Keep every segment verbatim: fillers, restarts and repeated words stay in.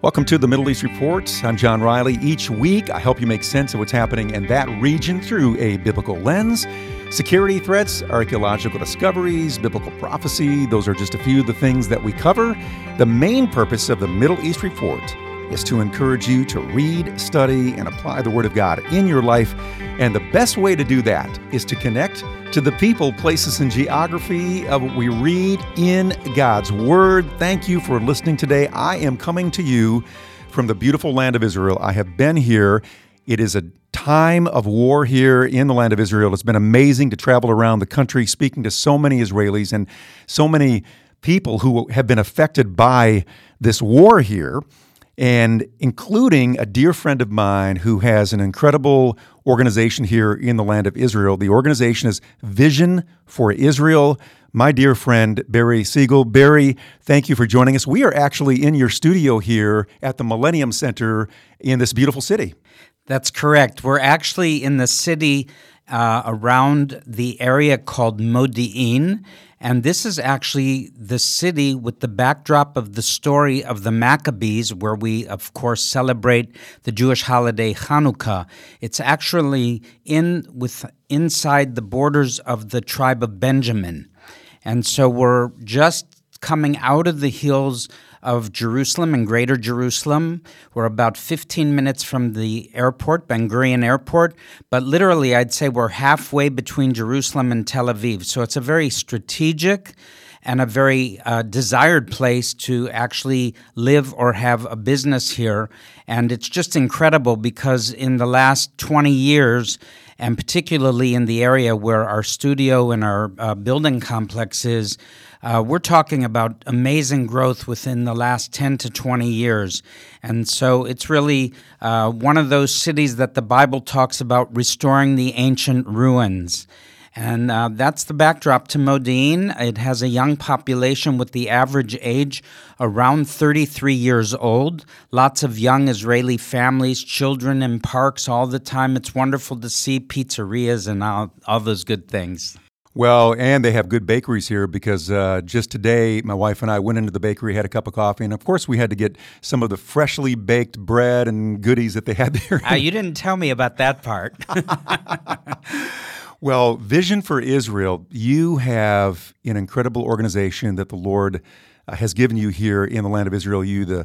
Welcome to the Middle East Report. I'm John Riley. Each week, I help you make sense of what's happening in that region through a biblical lens. Security threats, archaeological discoveries, biblical prophecy, those are just a few of the things that we cover. The main purpose of the Middle East Report is to encourage you to read, study, and apply the Word of God in your life. And the best way to do that is to connect to the people, places, and geography of what we read in God's Word. Thank you for listening today. I am coming to you from the beautiful land of Israel. I have been here. It is a time of war here in the land of Israel. It's been amazing to travel around the country, speaking to so many Israelis and so many people who have been affected by this war here, and including a dear friend of mine who has an incredible organization here in the land of Israel. The organization is Vision for Israel. My dear friend, Barry Siegel. Barry, thank you for joining us. We are actually in your studio here at the Millennium Center in this beautiful city. That's correct. We're actually in the city uh, around the area called Modi'in, and this is actually the city with the backdrop of the story of the Maccabees, where we, of course, celebrate the Jewish holiday Hanukkah. It's actually in with inside the borders of the tribe of Benjamin. And so we're just coming out of the hills of Jerusalem and Greater Jerusalem. We're about fifteen minutes from the airport, Ben Gurion Airport, but literally I'd say we're halfway between Jerusalem and Tel Aviv. So it's a very strategic and a very uh, desired place to actually live or have a business here. And it's just incredible because in the last twenty years, and particularly in the area where our studio and our uh, building complex is, Uh, we're talking about amazing growth within the last ten to twenty years. And so it's really uh, one of those cities that the Bible talks about restoring the ancient ruins. And uh, that's the backdrop to Modi'in. It has a young population with the average age around thirty-three years old. Lots of young Israeli families, children in parks all the time. It's wonderful to see pizzerias and all, all those good things. Well, and they have good bakeries here because uh, just today, my wife and I went into the bakery, had a cup of coffee, and of course we had to get some of the freshly baked bread and goodies that they had there. Uh, you didn't tell me about that part. Well, Vision for Israel, you have an incredible organization that the Lord uh, has given you here in the land of Israel. You, the,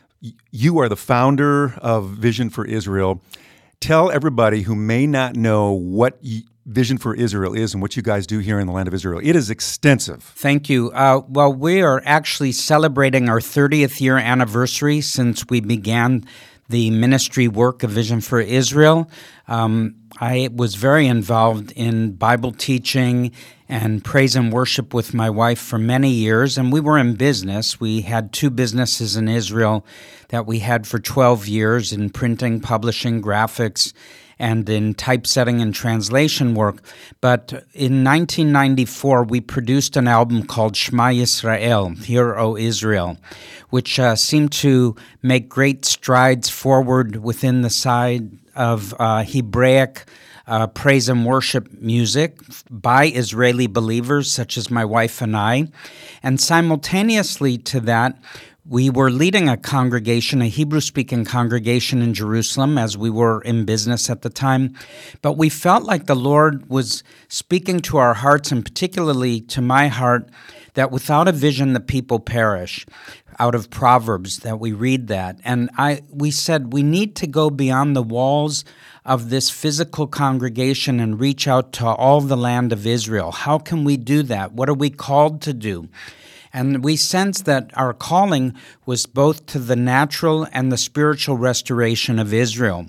you are the founder of Vision for Israel. Tell everybody who may not know what you, Vision for Israel is and what you guys do here in the land of Israel. It is extensive. Thank you. Uh, well, we are actually celebrating our thirtieth year anniversary since we began the ministry work of Vision for Israel. Um, I was very involved in Bible teaching and praise and worship with my wife for many years, and we were in business. We had two businesses in Israel that we had for twelve years in printing, publishing, graphics, and in typesetting and translation work. But in nineteen ninety-four, we produced an album called Shema Yisrael, Hear, O Israel, which uh, seemed to make great strides forward within the side of uh, Hebraic uh, praise and worship music by Israeli believers, such as my wife and I. And simultaneously to that, we were leading a congregation, a Hebrew-speaking congregation in Jerusalem, as we were in business at the time. But we felt like the Lord was speaking to our hearts, and particularly to my heart, that without a vision, the people perish. Out of Proverbs, that we read that. And I, we said we need to go beyond the walls of this physical congregation and reach out to all the land of Israel. How can we do that? What are we called to do? And we sensed that our calling was both to the natural and the spiritual restoration of Israel.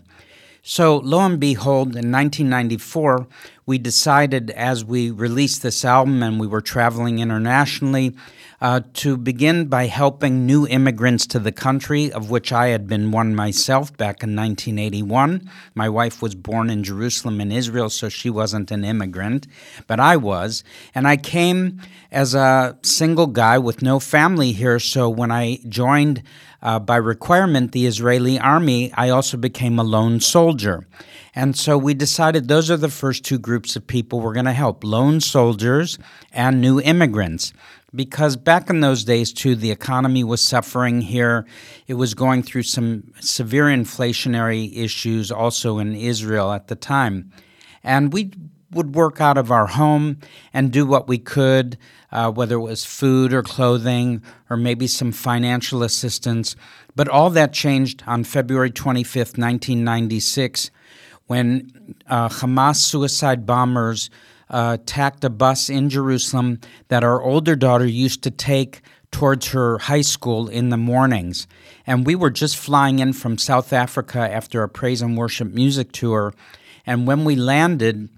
So lo and behold, in nineteen ninety-four, we decided as we released this album and we were traveling internationally uh, to begin by helping new immigrants to the country, of which I had been one myself back in nineteen eighty-one. My wife was born in Jerusalem in Israel, so she wasn't an immigrant, but I was. And I came as a single guy with no family here, so when I joined uh, by requirement the Israeli army, I also became a lone soldier. And so we decided those are the first two groups groups of people we're going to help: lone soldiers and new immigrants. Because back in those days, too, the economy was suffering here. It was going through some severe inflationary issues also in Israel at the time. And we would work out of our home and do what we could, uh, whether it was food or clothing or maybe some financial assistance. But all that changed on February twenty-fifth, nineteen ninety-six, when uh, Hamas suicide bombers uh, attacked a bus in Jerusalem that our older daughter used to take towards her high school in the mornings. And we were just flying in from South Africa after a praise and worship music tour. And when we landed,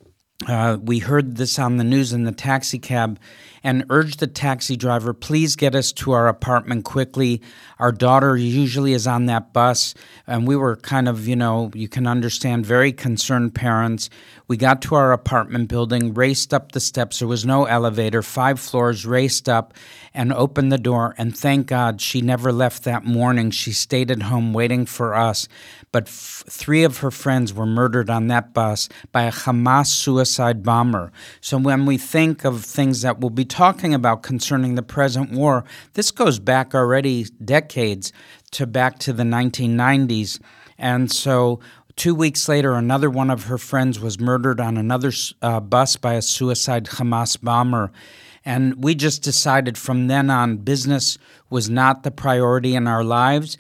Uh, we heard this on the news in the taxi cab and urged the taxi driver, please get us to our apartment quickly. Our daughter usually is on that bus. And we were kind of, you know, you can understand, very concerned parents. We got to our apartment building, raced up the steps. There was no elevator, five floors, raced up and opened the door. And thank God she never left that morning. She stayed at home waiting for us. But f- three of her friends were murdered on that bus by a Hamas suicide bomber. So when we think of things that we'll be talking about concerning the present war, this goes back already decades to back to the nineteen nineties. And so two weeks later, another one of her friends was murdered on another uh, bus by a suicide Hamas bomber. And we just decided from then on, business was not the priority in our lives.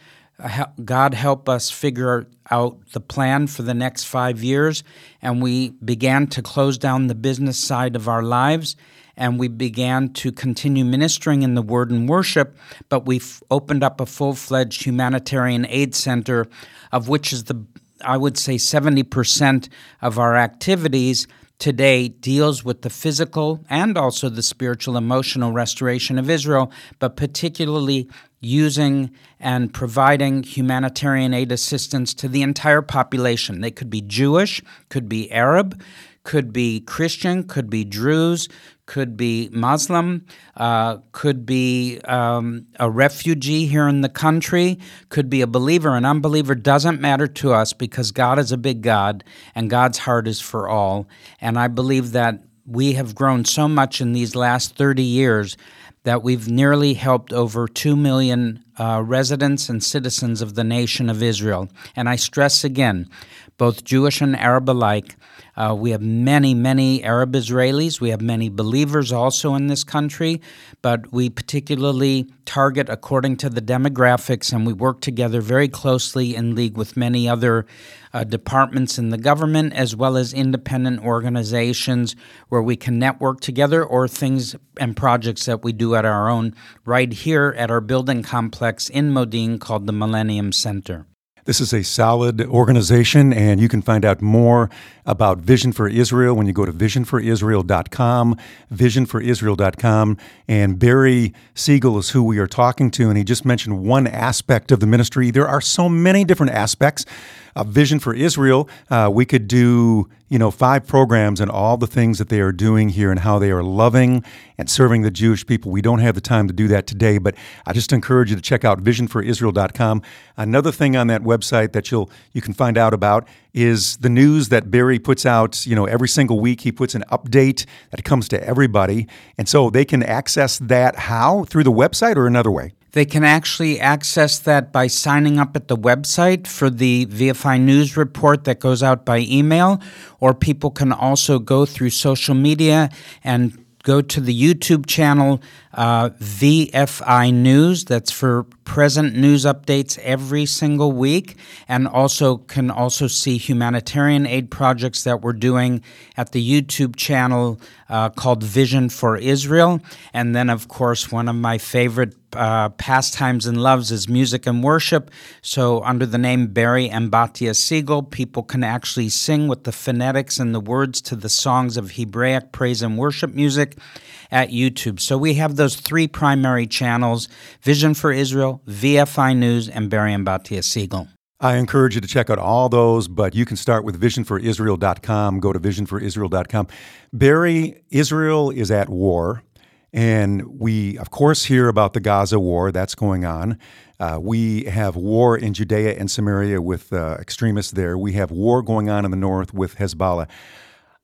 God help us figure out the plan for the next five years, and we began to close down the business side of our lives, and we began to continue ministering in the Word and worship, but we've opened up a full-fledged humanitarian aid center, of which is the, I would say, seventy percent of our activities today deals with the physical and also the spiritual, emotional restoration of Israel, but particularly using and providing humanitarian aid assistance to the entire population. They could be Jewish, could be Arab, could be Christian, could be Druze, could be Muslim, uh, could be um, a refugee here in the country, could be a believer, an unbeliever. Doesn't matter to us because God is a big God and God's heart is for all. And I believe that we have grown so much in these last thirty years that we've nearly helped over two million uh, residents and citizens of the nation of Israel. And I stress again, both Jewish and Arab alike, uh, we have many, many Arab Israelis. We have many believers also in this country, but we particularly target according to the demographics, and we work together very closely in league with many other uh, departments in the government, as well as independent organizations where we can network together, or things and projects that we do at our own right here at our building complex in Modi'in called the Millennium Center. This is a solid organization, and you can find out more about Vision for Israel when you go to vision for israel dot com, vision for israel dot com. And Barry Siegel is who we are talking to, and he just mentioned one aspect of the ministry. There are so many different aspects of Vision for Israel. Uh, we could do, you know, five programs and all the things that they are doing here and how they are loving and serving the Jewish people. We don't have the time to do that today, but I just encourage you to check out vision for israel dot com. Another thing on that website that you'll you can find out about is the news that Barry puts out. You know, every single week he puts an update that comes to everybody, and so they can access that how? Through the website or another way? They can actually access that by signing up at the website for the V F I News report that goes out by email, or people can also go through social media and go to the YouTube channel, uh, V F I News. That's for present news updates every single week, and also can also see humanitarian aid projects that we're doing at the YouTube channel uh, called Vision for Israel. And then, of course, one of my favorite uh, pastimes and loves is music and worship. So under the name Barry and Batia Siegel, people can actually sing with the phonetics and the words to the songs of Hebraic praise and worship music at YouTube. So we have those three primary channels: Vision for Israel, V F I News, and Barry and Batia Siegel. I encourage you to check out all those, but you can start with vision for israel dot com. Go to vision for israel dot com. Barry, Israel is at war, and we, of course, hear about the Gaza war that's going on. Uh, we have war in Judea and Samaria with uh, extremists there. We have war going on in the north with Hezbollah.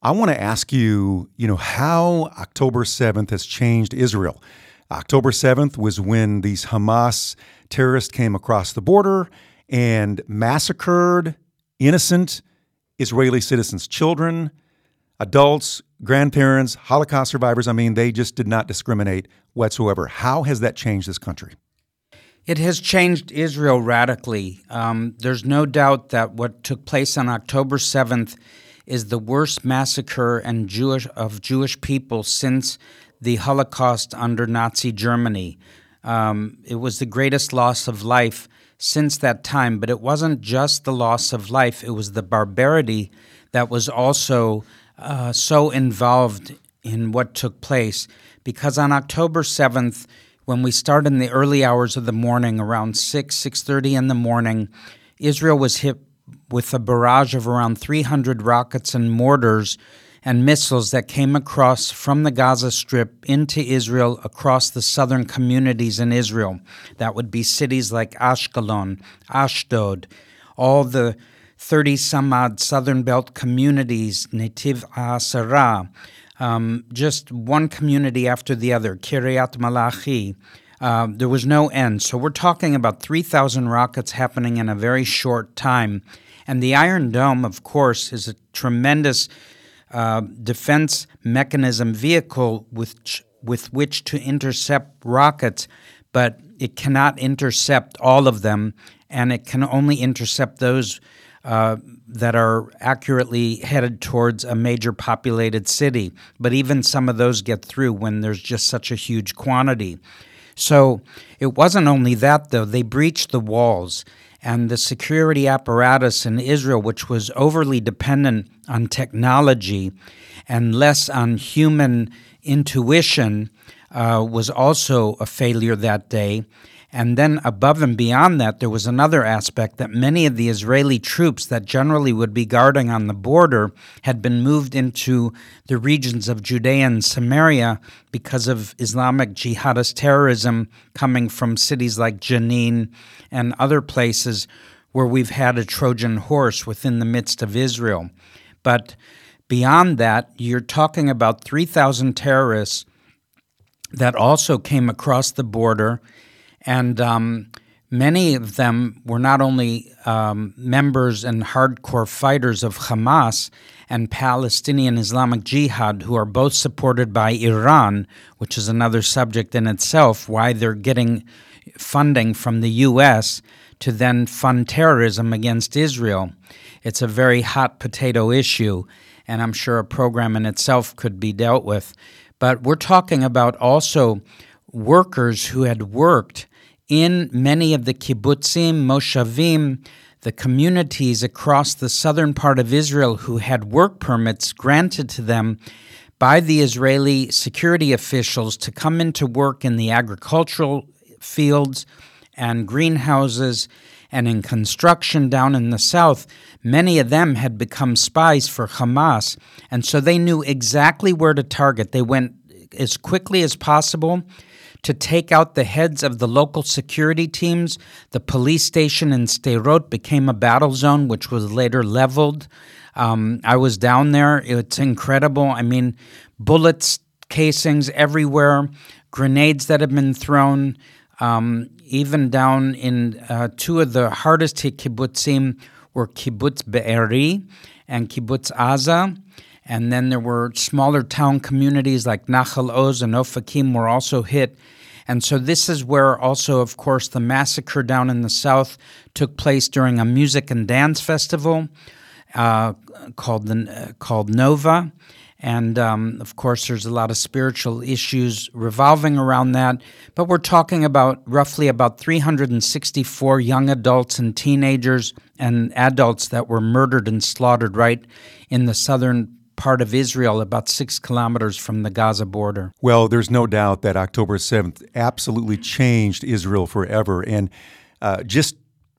I want to ask you, you know, how October seventh has changed Israel. October seventh was when these Hamas terrorists came across the border and massacred innocent Israeli citizens, children, adults, grandparents, Holocaust survivors. I mean, they just did not discriminate whatsoever. How has that changed this country? It has changed Israel radically. Um, there's no doubt that what took place on October seventh is the worst massacre and Jewish, of Jewish people since the Holocaust under Nazi Germany. Um, it was the greatest loss of life since that time, but it wasn't just the loss of life, it was the barbarity that was also uh, so involved in what took place. Because on October seventh, when we start in the early hours of the morning, around six, six thirty in the morning, Israel was hit with a barrage of around three hundred rockets and mortars and missiles that came across from the Gaza Strip into Israel, across the southern communities in Israel. That would be cities like Ashkelon, Ashdod, all the thirty-some-odd southern belt communities, Netiv HaSarah, um, just one community after the other, Kiryat Malachi. Uh, there was no end. So we're talking about three thousand rockets happening in a very short time. And the Iron Dome, of course, is a tremendous uh, defense mechanism vehicle with, with which to intercept rockets, but it cannot intercept all of them, and it can only intercept those uh, that are accurately headed towards a major populated city. But even some of those get through when there's just such a huge quantity. So it wasn't only that, though. They breached the walls, and the security apparatus in Israel, which was overly dependent on technology and less on human intuition, uh, was also a failure that day. And then above and beyond that, there was another aspect that many of the Israeli troops that generally would be guarding on the border had been moved into the regions of Judea and Samaria because of Islamic jihadist terrorism coming from cities like Jenin and other places where we've had a Trojan horse within the midst of Israel. But beyond that, you're talking about three thousand terrorists that also came across the border. And um, many of them were not only um, members and hardcore fighters of Hamas and Palestinian Islamic Jihad, who are both supported by Iran, which is another subject in itself, why they're getting funding from the U S to then fund terrorism against Israel. It's a very hot potato issue, and I'm sure a program in itself could be dealt with. But we're talking about also workers who had worked in many of the kibbutzim, moshavim, the communities across the southern part of Israel who had work permits granted to them by the Israeli security officials to come into work in the agricultural fields and greenhouses and in construction down in the south. Many of them had become spies for Hamas, and so they knew exactly where to target. They went as quickly as possible to take out the heads of the local security teams. The police station in Sderot became a battle zone, which was later leveled. Um, I was down there. It's incredible. I mean, bullets, casings everywhere, grenades that have been thrown, um, even down in uh, two of the hardest hit kibbutzim were Kibbutz Be'eri and Kibbutz Aza. And then there were smaller town communities like Nachal Oz and Ofakim were also hit. And so this is where also, of course, the massacre down in the south took place during a music and dance festival uh, called the, uh, called Nova. And, um, of course, there's a lot of spiritual issues revolving around that. But we're talking about roughly about three hundred sixty-four young adults and teenagers and adults that were murdered and slaughtered right in the southern part of Israel, about six kilometers from the Gaza border. Well, there's no doubt that October seventh absolutely changed Israel forever. And uh, just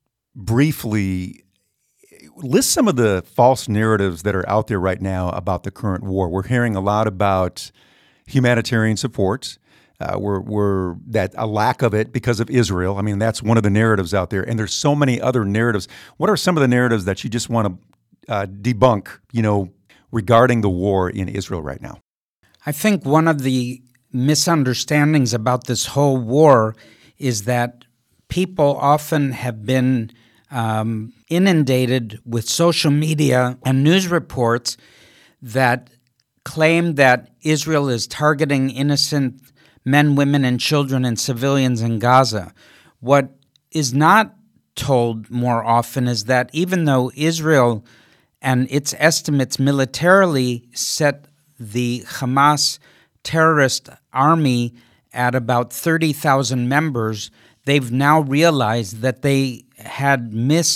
briefly, list some of the false narratives that are out there right now about the current war. We're hearing a lot about humanitarian support. Uh, we're, we're that a lack of it because of Israel. I mean, that's one of the narratives out there. And there's so many other narratives. What are some of the narratives that you just want to uh, debunk, you know, regarding the war in Israel right now? I think one of the misunderstandings about this whole war is that people often have been um, inundated with social media and news reports that claim that Israel is targeting innocent men, women, and children and civilians in Gaza. What is not told more often is that even though Israel and its estimates militarily set the Hamas terrorist army at about thirty thousand members, they've now realized that they had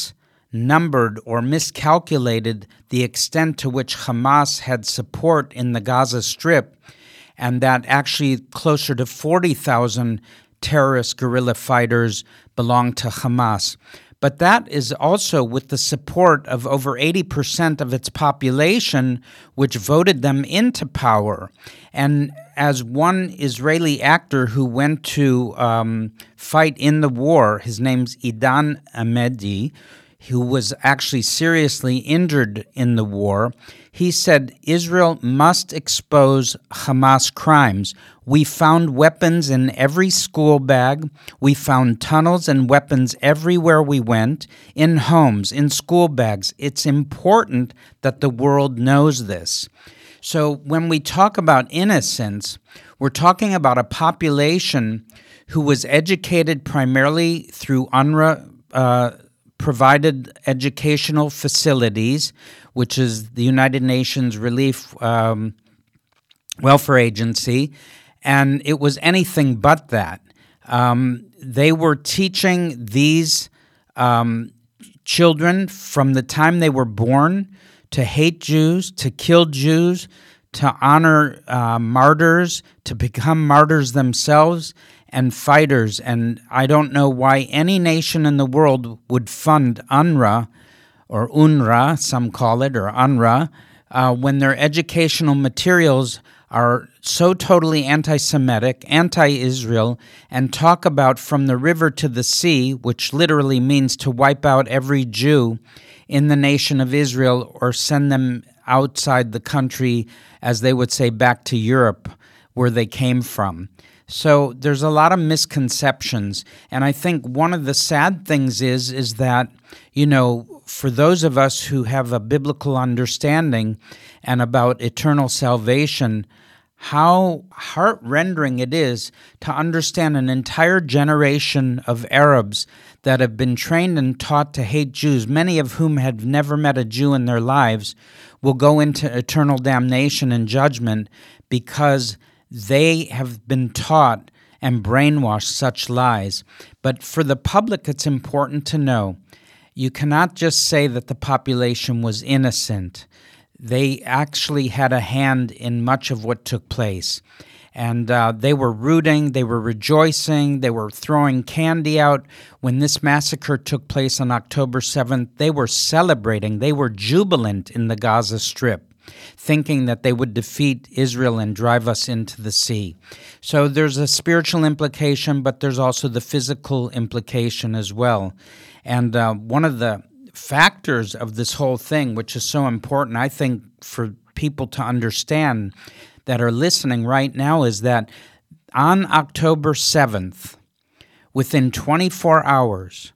misnumbered or miscalculated the extent to which Hamas had support in the Gaza Strip, and that actually closer to forty thousand terrorist guerrilla fighters belong to Hamas. But that is also with the support of over eighty percent of its population, which voted them into power. And as one Israeli actor who went to um, fight in the war, his name's Idan Amedi, who was actually seriously injured in the war, he said, Israel must expose Hamas crimes. We found weapons in every school bag. We found tunnels and weapons everywhere we went, in homes, in school bags. It's important that the world knows this. So when we talk about innocence, we're talking about a population who was educated primarily through UNRWA uh, provided educational facilities, which is the United Nations Relief um, Welfare Agency, and it was anything but that. Um, they were teaching these um, children from the time they were born to hate Jews, to kill Jews, to honor uh, martyrs, to become martyrs themselves, and fighters. And I don't know why any nation in the world would fund UNRWA, or UNRWA, some call it, or UNRWA, uh, when their educational materials are so totally anti-Semitic, anti-Israel, and talk about from the river to the sea, which literally means to wipe out every Jew in the nation of Israel or send them outside the country, as they would say, back to Europe, where they came from. So there's a lot of misconceptions, and I think one of the sad things is is that, you know, for those of us who have a biblical understanding and about eternal salvation, how heart-rending it is to understand an entire generation of Arabs that have been trained and taught to hate Jews, many of whom had never met a Jew in their lives, will go into eternal damnation and judgment because they have been taught and brainwashed such lies. But for the public, it's important to know you cannot just say that the population was innocent. They actually had a hand in much of what took place. And uh, they were rooting, they were rejoicing, they were throwing candy out. When this massacre took place on October seventh, they were celebrating, they were jubilant in the Gaza Strip, thinking that they would defeat Israel and drive us into the sea. So there's a spiritual implication, but there's also the physical implication as well. And uh, one of the factors of this whole thing, which is so important, I think, for people to understand that are listening right now, is that on October seventh, within twenty-four hours,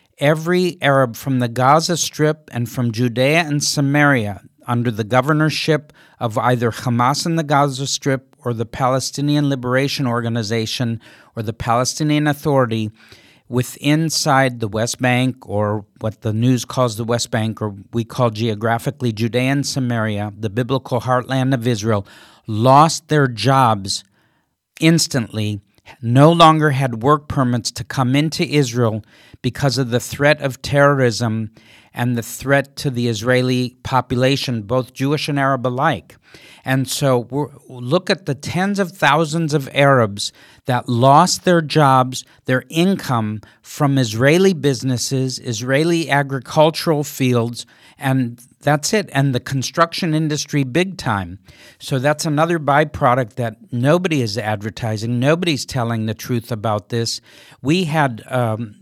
every Arab from the Gaza Strip and from Judea and Samaria, under the governorship of either Hamas in the Gaza Strip or the Palestinian Liberation Organization or the Palestinian Authority, with inside the West Bank, or what the news calls the West Bank, or we call geographically Judea and Samaria, the biblical heartland of Israel, lost their jobs instantly, no longer had work permits to come into Israel because of the threat of terrorism and the threat to the Israeli population, both Jewish and Arab alike. And so we're, look at the tens of thousands of Arabs that lost their jobs, their income from Israeli businesses, Israeli agricultural fields, and that's it. And the construction industry big time. So that's another byproduct that nobody is advertising. Nobody's telling the truth about this. We had um,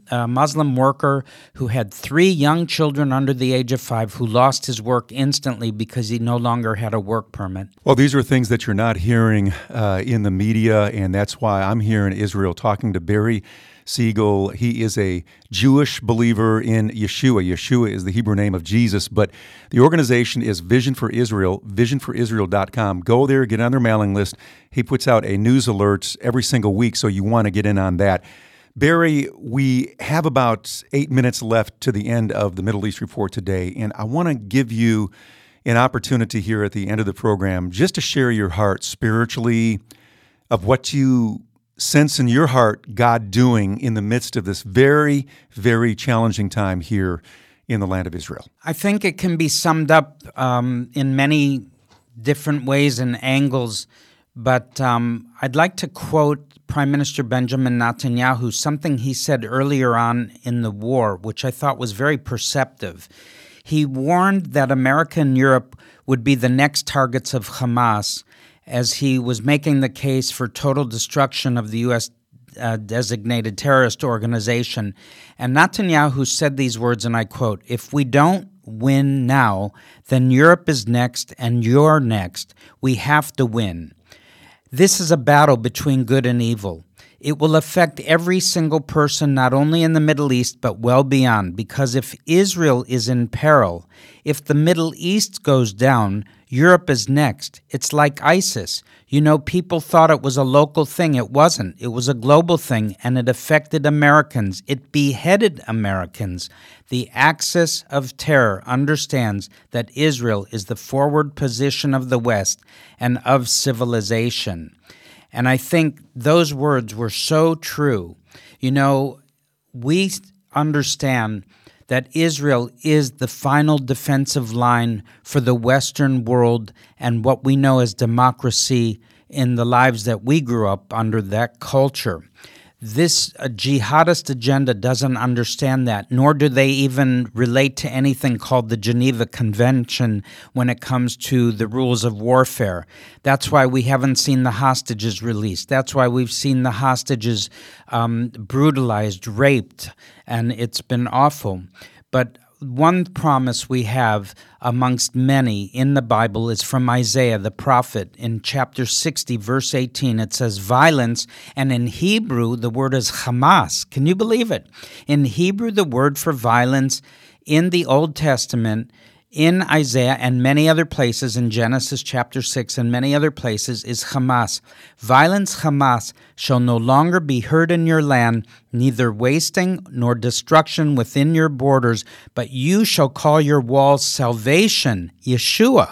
a Muslim worker who had three young children under the age of five who lost his work instantly because he no longer had a work permit. Well, these are things that you're not hearing uh, in the media, and that's why I'm here in Israel talking to Barry Siegel. He is a Jewish believer in Yeshua. Yeshua is the Hebrew name of Jesus, but the organization is Vision for Israel, vision for israel dot com. Go there, get on their mailing list. He puts out a news alerts every single week, so you want to get in on that. Barry, we have about eight minutes left to the end of the Middle East Report today, and I want to give you an opportunity here at the end of the program just to share your heart spiritually of what you sense in your heart God doing in the midst of this very, very challenging time here in the land of Israel. I think it can be summed up um, in many different ways and angles, but um, I'd like to quote Prime Minister Benjamin Netanyahu, something he said earlier on in the war, which I thought was very perceptive. He warned that America and Europe would be the next targets of Hamas, as he was making the case for total destruction of the U S uh, designated terrorist organization. And Netanyahu said these words, and I quote, "If we don't win now, then Europe is next and you're next. We have to win. This is a battle between good and evil. It will affect every single person, not only in the Middle East, but well beyond, because if Israel is in peril, if the Middle East goes down, Europe is next. It's like ISIS. You know, people thought it was a local thing. It wasn't. It was a global thing, and it affected Americans. It beheaded Americans. The axis of terror understands that Israel is the forward position of the West and of civilization." And I think those words were so true. You know, we understand that Israel is the final defensive line for the Western world and what we know as democracy in the lives that we grew up under that culture. This uh, jihadist agenda doesn't understand that, nor do they even relate to anything called the Geneva Convention when it comes to the rules of warfare. That's why we haven't seen the hostages released. That's why we've seen the hostages um, brutalized, raped, and it's been awful. But one promise we have amongst many in the Bible is from Isaiah the prophet. In chapter sixty, verse eighteen, it says violence, and in Hebrew the word is Hamas. Can you believe it? In Hebrew, the word for violence in the Old Testament, in Isaiah and many other places, in Genesis chapter six and many other places, is Hamas. Violence, Hamas, shall no longer be heard in your land, neither wasting nor destruction within your borders, but you shall call your walls salvation, Yeshua,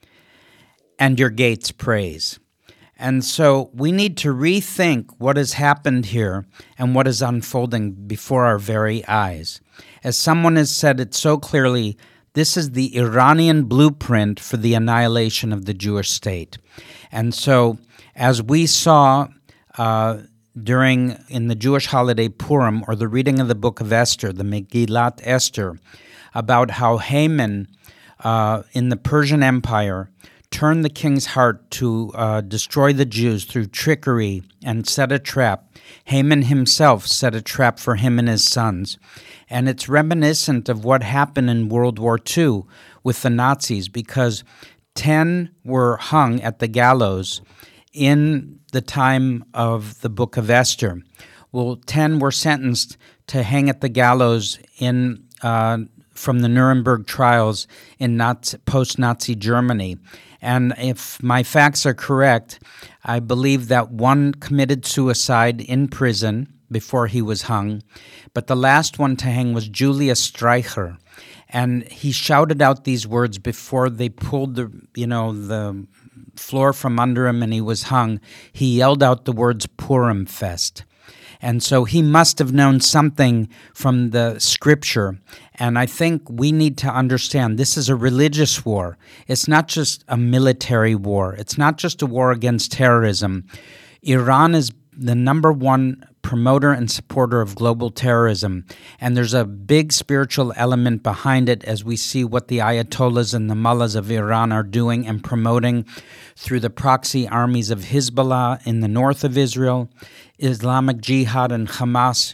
and your gates praise. And so we need to rethink what has happened here and what is unfolding before our very eyes. As someone has said it so clearly, this is the Iranian blueprint for the annihilation of the Jewish state. And so, as we saw uh, during, in the Jewish holiday Purim, or the reading of the book of Esther, the Megillat Esther, about how Haman uh, in the Persian Empire turned the king's heart to uh, destroy the Jews through trickery and set a trap. Haman himself set a trap for him and his sons. And it's reminiscent of what happened in World War Two with the Nazis, because ten were hung at the gallows in the time of the book of Esther. Well, ten were sentenced to hang at the gallows in uh, from the Nuremberg trials in Nazi, post-Nazi Germany. And if my facts are correct, I believe that one committed suicide in prison before he was hung, but the last one to hang was Julius Streicher, and he shouted out these words before they pulled the, you know, the floor from under him and he was hung. He yelled out the words Purim Fest. And so he must have known something from the scripture. And I think we need to understand this is a religious war. It's not just a military war. It's not just a war against terrorism. Iran is the number one promoter and supporter of global terrorism. And there's a big spiritual element behind it as we see what the Ayatollahs and the mullahs of Iran are doing and promoting through the proxy armies of Hezbollah in the north of Israel, Islamic Jihad and Hamas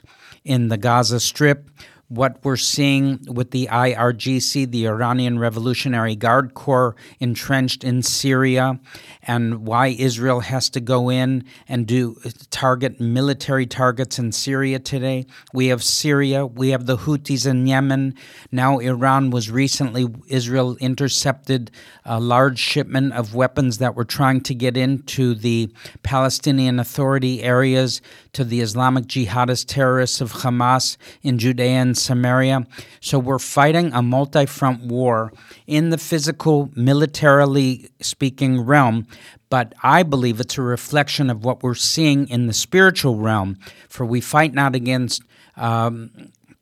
in the Gaza Strip, what we're seeing with the I R G C, the Iranian Revolutionary Guard Corps, entrenched in Syria, and why Israel has to go in and do target military targets in Syria today. We have Syria, we have the Houthis in Yemen. Now Iran was recently, Israel intercepted a large shipment of weapons that were trying to get into the Palestinian Authority areas to the Islamic jihadist terrorists of Hamas in Judea and Samaria. So we're fighting a multi-front war in the physical, militarily speaking realm, but I believe it's a reflection of what we're seeing in the spiritual realm, for we fight not against um,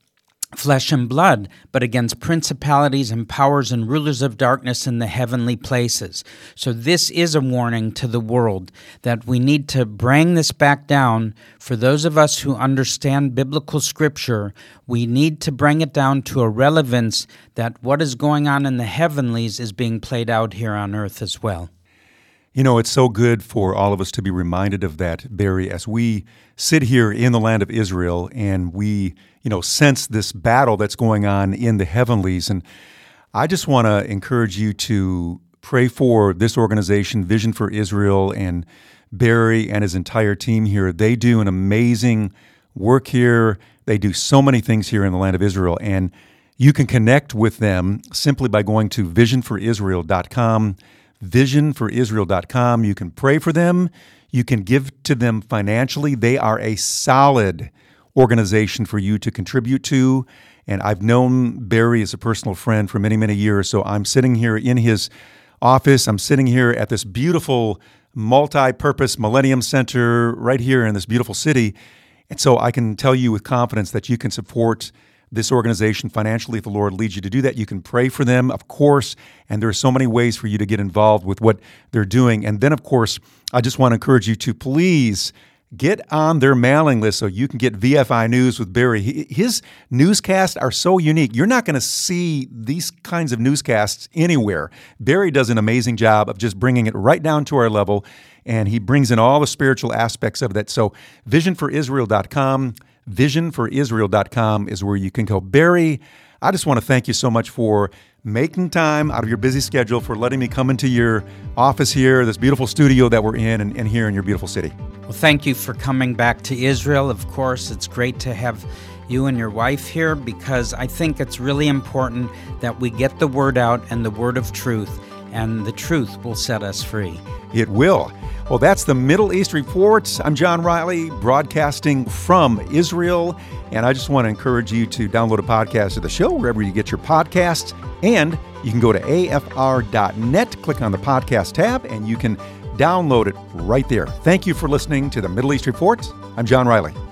flesh and blood, but against principalities and powers and rulers of darkness in the heavenly places. So this is a warning to the world that we need to bring this back down. For those of us who understand biblical scripture, we need to bring it down to a relevance that what is going on in the heavenlies is being played out here on earth as well. You know, it's so good for all of us to be reminded of that, Barry, as we sit here in the land of Israel and we, you know, sense this battle that's going on in the heavenlies. And I just want to encourage you to pray for this organization, Vision for Israel, and Barry and his entire team here. They do an amazing work here. They do so many things here in the land of Israel. And you can connect with them simply by going to vision for israel dot com. vision for israel dot com. You can pray for them. You can give to them financially. They are a solid organization for you to contribute to. And I've known Barry as a personal friend for many, many years. So I'm sitting here in his office. I'm sitting here at this beautiful multi-purpose Millennium Center right here in this beautiful city. And so I can tell you with confidence that you can support this organization financially if the Lord leads you to do that. You can pray for them, of course, and there are so many ways for you to get involved with what they're doing. And then, of course, I just want to encourage you to please get on their mailing list so you can get V F I News with Barry. His newscasts are so unique. You're not going to see these kinds of newscasts anywhere. Barry does an amazing job of just bringing it right down to our level, and he brings in all the spiritual aspects of that. So vision for israel dot com. vision for israel dot com is where you can go. Barry, I just want to thank you so much for making time out of your busy schedule, for letting me come into your office here, this beautiful studio that we're in, and, and here in your beautiful city. Well, thank you for coming back to Israel. Of course, it's great to have you and your wife here, because I think it's really important that we get the word out and the word of truth, and the truth will set us free. It will. Well, that's the Middle East Report. I'm John Riley, broadcasting from Israel, and I just want to encourage you to download a podcast of the show wherever you get your podcasts, and you can go to A F R dot net, click on the podcast tab, and you can download it right there. Thank you for listening to the Middle East Report. I'm John Riley.